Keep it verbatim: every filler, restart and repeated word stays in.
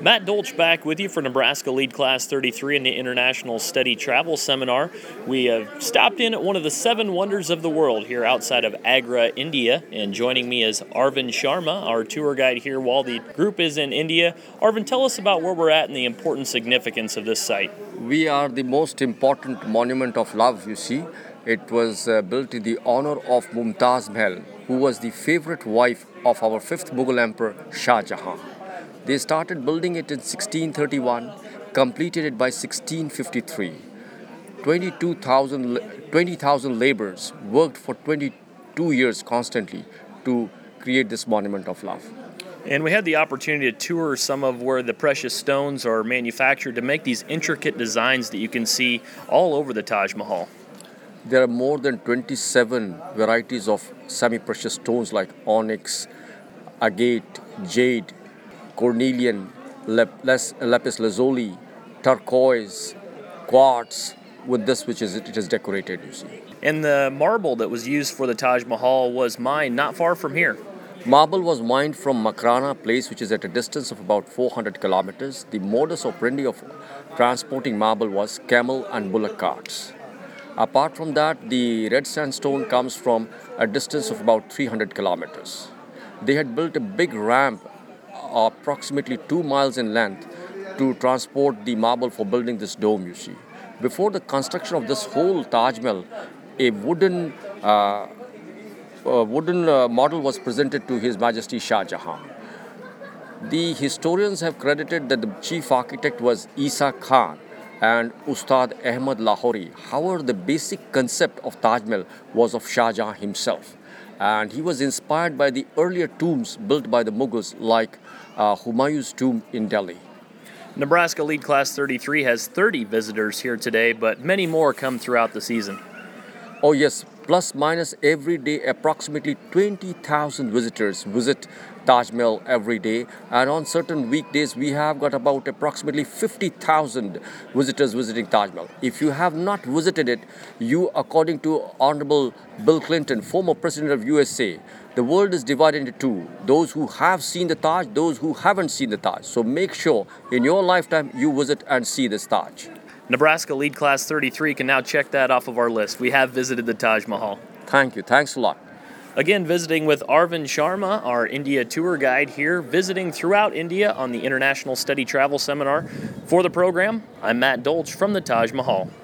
Matt Dolch back with you for Nebraska Lead Class thirty-three in the International Study Travel Seminar. We have stopped in at one of the seven wonders of the world here outside of Agra, India, and joining me is Arvind Sharma, our tour guide here while the group is in India. Arvind, tell us about where we're at and the important significance of this site. We are the most important monument of love, you see. It was uh, built in the honor of Mumtaz Mahal, who was the favorite wife of our fifth Mughal emperor, Shah Jahan. They started building it in sixteen thirty-one, completed it by sixteen fifty-three. twenty-two thousand, twenty thousand laborers worked for twenty-two years constantly to create this monument of love. And we had the opportunity to tour some of where the precious stones are manufactured to make these intricate designs that you can see all over the Taj Mahal. There are more than twenty-seven varieties of semi-precious stones like onyx, agate, jade, cornelian, lapis lazuli, turquoise, quartz, with this which is it is decorated, you see. And the marble that was used for the Taj Mahal was mined not far from here. Marble was mined from Makrana, place which is at a distance of about four hundred kilometers. The modus operandi of transporting marble was camel and bullock carts. Apart from that, the red sandstone comes from a distance of about three hundred kilometers. They had built a big ramp approximately two miles in length to transport the marble for building this dome, you see. Before the construction of this whole Taj Mahal, a wooden uh, a wooden uh, model was presented to His Majesty Shah Jahan. The historians have credited that the chief architect was Isa Khan and Ustad Ahmad Lahori. However, the basic concept of Taj Mahal was of Shah Jahan himself. And he was inspired by the earlier tombs built by the Mughals, like uh, Humayun's tomb in Delhi. Nebraska Lead Class thirty-three has thirty visitors here today, but many more come throughout the season. Oh yes, plus minus every day, approximately twenty thousand visitors visit Taj Mahal every day. And on certain weekdays, we have got about approximately fifty thousand visitors visiting Taj Mahal. If you have not visited it, you, according to Honorable Bill Clinton, former president of U S A, the world is divided into two. Those who have seen the Taj, those who haven't seen the Taj. So make sure in your lifetime you visit and see this Taj. Nebraska Lead Class thirty-three can now check that off of our list. We have visited the Taj Mahal. Thank you. Thanks a lot. Again, visiting with Arvind Sharma, our India tour guide here, visiting throughout India on the International Study Travel Seminar. For the program, I'm Matt Dolch from the Taj Mahal.